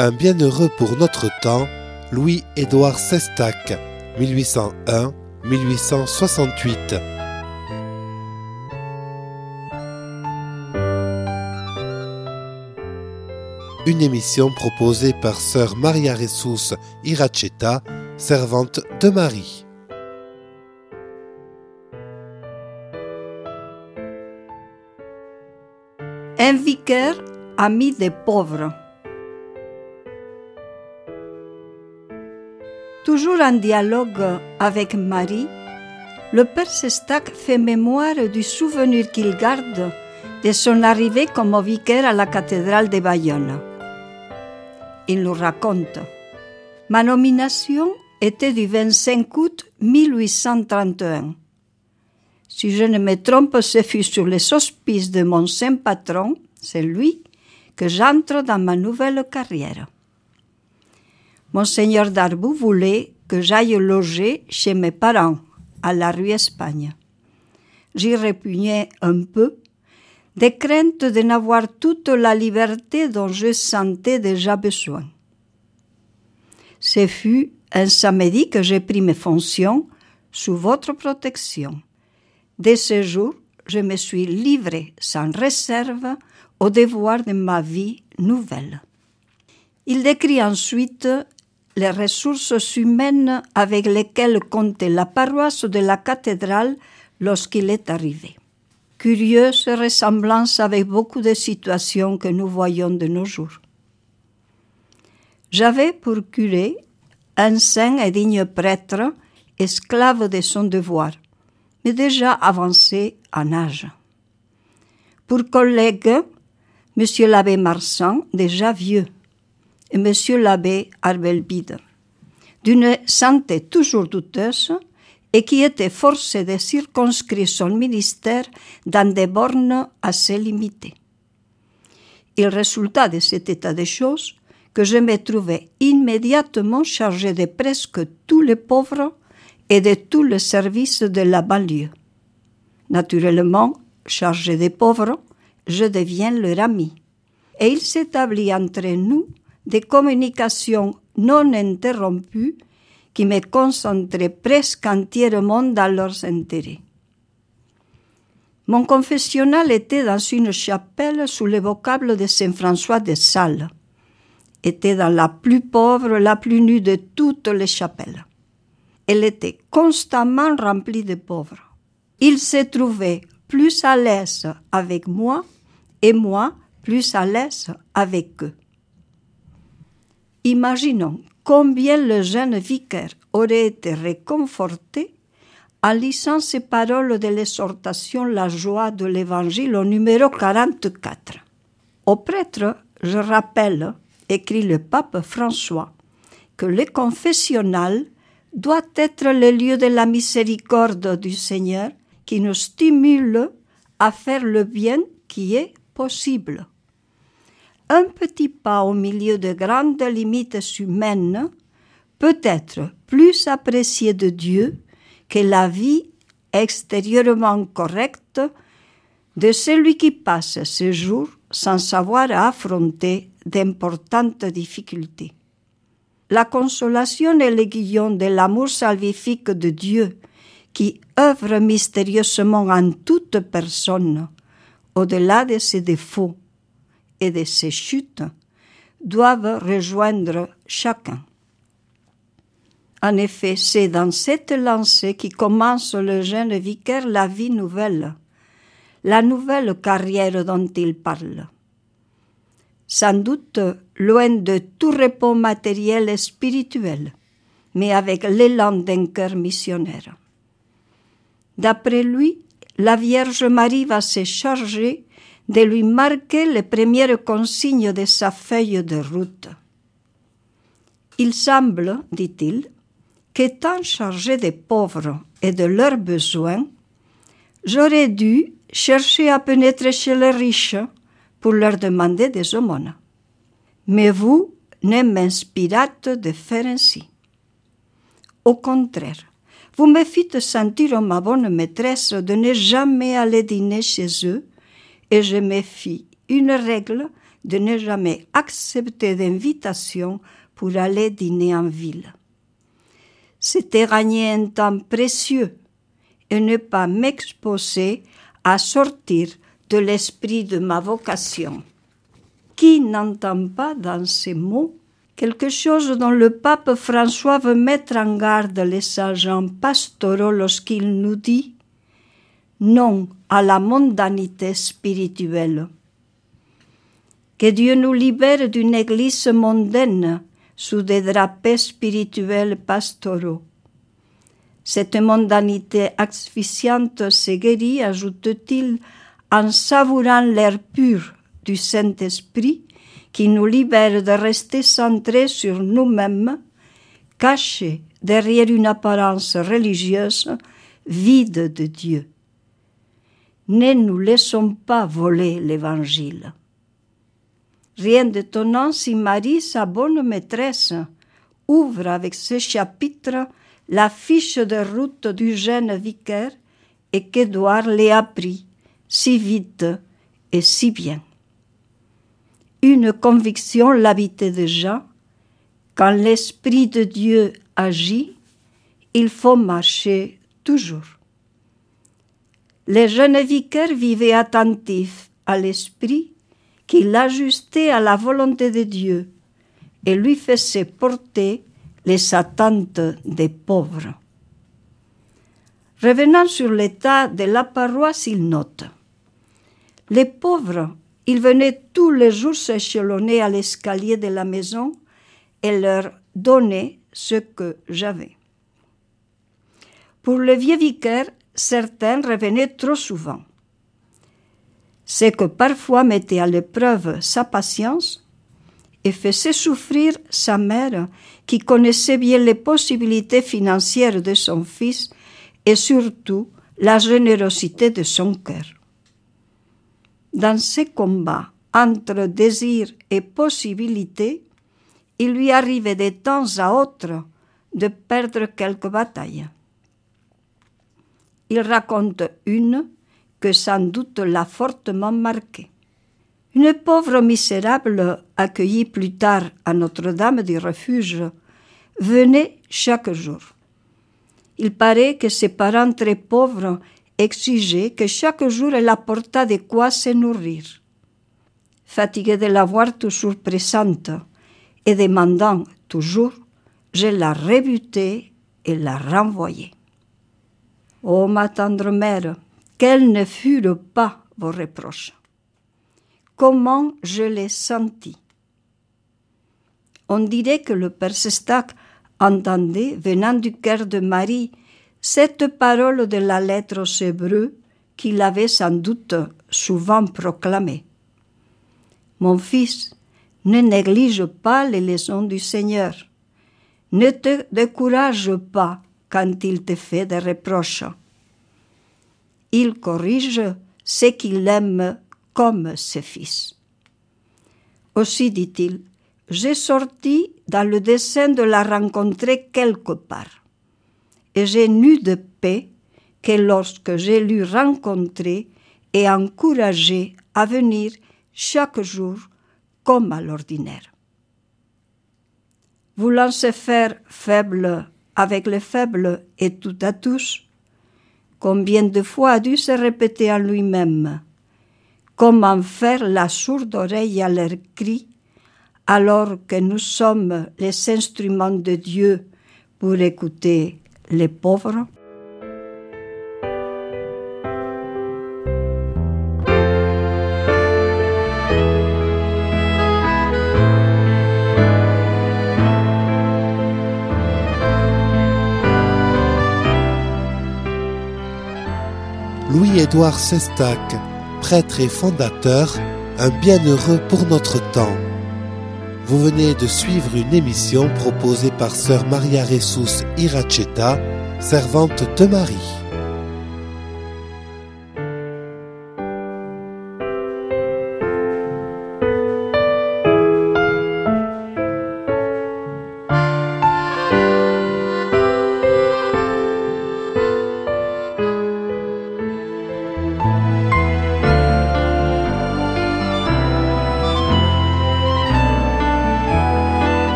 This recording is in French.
Un bienheureux pour notre temps, Louis-Édouard Sestac, 1801-1868. Une émission proposée par sœur Maria Ressus Iracheta, servante de Marie. Un vicaire ami des pauvres. Toujours en dialogue avec Marie, le père Sestac fait mémoire du souvenir qu'il garde de son arrivée comme vicaire à la cathédrale de Bayonne. Il nous raconte « Ma nomination était du 25 août 1831. Si je ne me trompe, ce fut sur les auspices de mon saint patron, c'est lui, que j'entre dans ma nouvelle carrière. Monseigneur Darboux voulait que j'aille loger chez mes parents, à la rue Espagne. J'y répugnais un peu, de crainte de n'avoir toute la liberté dont je sentais déjà besoin. Ce fut un samedi que j'ai pris mes fonctions sous votre protection. Dès ce jour, je me suis livrée sans réserve au devoir de ma vie nouvelle. Il décrit ensuite les ressources humaines avec lesquelles comptait la paroisse de la cathédrale lorsqu'il est arrivé. Curieuse ressemblance avec beaucoup de situations que nous voyons de nos jours. J'avais pour curé un saint et digne prêtre, esclave de son devoir, mais déjà avancé en âge. Pour collègue, M. l'abbé Marsan, déjà vieux, et M. l'abbé Arbelbide, d'une santé toujours douteuse et qui était forcé de circonscrire son ministère dans des bornes assez limitées. Il résulta de cet état de choses que je me trouvais immédiatement chargé de presque tous les pauvres et de tous les services de la banlieue. Naturellement, chargé des pauvres, je deviens leur ami. Et il s'établit entre nous des communications non interrompues qui me concentraient presque entièrement dans leurs intérêts. Mon confessionnal était dans une chapelle sous le vocable de Saint François de Sales. Était dans la plus pauvre, la plus nue de toutes les chapelles. Elle était constamment remplie de pauvres. Ils se trouvaient plus à l'aise avec moi et moi plus à l'aise avec eux. Imaginons combien le jeune vicaire aurait été réconforté en lisant ces paroles de l'exhortation La joie de l'Évangile au numéro 44. Au prêtre, je rappelle, écrit le pape François, que le confessionnal doit être le lieu de la miséricorde du Seigneur qui nous stimule à faire le bien qui est possible. Un petit pas au milieu de grandes limites humaines peut être plus apprécié de Dieu que la vie extérieurement correcte de celui qui passe ses jours sans savoir affronter d'importantes difficultés. La consolation est l'aiguillon de l'amour salvifique de Dieu qui œuvre mystérieusement en toute personne, au-delà de ses défauts et de ses chutes, doivent rejoindre chacun. En effet, c'est dans cette lancée qui commence le jeune vicaire la vie nouvelle, la nouvelle carrière dont il parle. Sans doute loin de tout repos matériel et spirituel, mais avec l'élan d'un cœur missionnaire. D'après lui, la Vierge Marie va se charger de lui marquer les premières consignes de sa feuille de route. Il semble, dit-il, qu'étant chargé des pauvres et de leurs besoins, j'aurais dû chercher à pénétrer chez les riches pour leur demander des aumônes. Mais vous ne m'inspirâtes de faire ainsi. Au contraire, vous me fîtes sentir, ma bonne maîtresse, de ne jamais aller dîner chez eux, et je me fis une règle de ne jamais accepter d'invitation pour aller dîner en ville. C'était gagner un temps précieux et ne pas m'exposer à sortir de l'esprit de ma vocation. Qui n'entend pas dans ces mots quelque chose dont le pape François veut mettre en garde les agents pastoraux lorsqu'il nous dit « Non à la mondanité spirituelle ». Que Dieu nous libère d'une église mondaine sous des drapeaux spirituels pastoraux. Cette mondanité asphyxiante se guérit, ajoute-t-il, en savourant l'air pur du Saint-Esprit qui nous libère de rester centrés sur nous-mêmes, cachés derrière une apparence religieuse vide de Dieu. Ne nous laissons pas voler l'Évangile. Rien d'étonnant si Marie, sa bonne maîtresse, ouvre avec ce chapitre la fiche de route du jeune vicaire et qu'Édouard l'ait appris si vite et si bien. Une conviction l'habitait déjà. Quand l'Esprit de Dieu agit, il faut marcher toujours. Le jeune vicaire vivait attentif à l'Esprit qui l'ajustait à la volonté de Dieu et lui faisait porter les attentes des pauvres. Revenant sur l'état de la paroisse, il note « Les pauvres, ils venaient tous les jours s'échelonner à l'escalier de la maison et leur donner ce que j'avais. Pour le vieux vicaire, certains revenaient trop souvent. Ce que parfois mettait à l'épreuve sa patience et faisait souffrir sa mère qui connaissait bien les possibilités financières de son fils et surtout la générosité de son cœur. Dans ces combats entre désir et possibilité, il lui arrivait de temps à autre de perdre quelques batailles. Il raconte une que sans doute l'a fortement marqué. Une pauvre misérable accueillie plus tard à Notre-Dame du Refuge venait chaque jour. Il paraît que ses parents très pauvres exigeaient que chaque jour elle apportât de quoi se nourrir. Fatigué de la voir toujours présente et demandant toujours, je la rebutai et la renvoyai. Ô ma tendre mère, quels ne furent pas vos reproches! Comment je l'ai senti! On dirait que le Père Sestac entendait, venant du cœur de Marie, cette parole de la lettre aux Hébreux qu'il avait sans doute souvent proclamée. Mon fils, ne néglige pas les leçons du Seigneur. Ne te décourage pas quand il te fait des reproches. Il corrige ce qu'il aime comme ses fils. Aussi, dit-il, j'ai sorti dans le dessein de la rencontrer quelque part, et j'ai n'eus de paix que lorsque je l'eus rencontrée et encouragée à venir chaque jour comme à l'ordinaire. Voulant se faire faible avec les faibles et tout à tous, combien de fois a dû se répéter en lui-même « Comment faire la sourde oreille à leurs cris alors que nous sommes les instruments de Dieu pour écouter les pauvres ?» Louis-Édouard Sestac, prêtre et fondateur, un bienheureux pour notre temps. Vous venez de suivre une émission proposée par sœur Maria Ressus Iracheta, servante de Marie.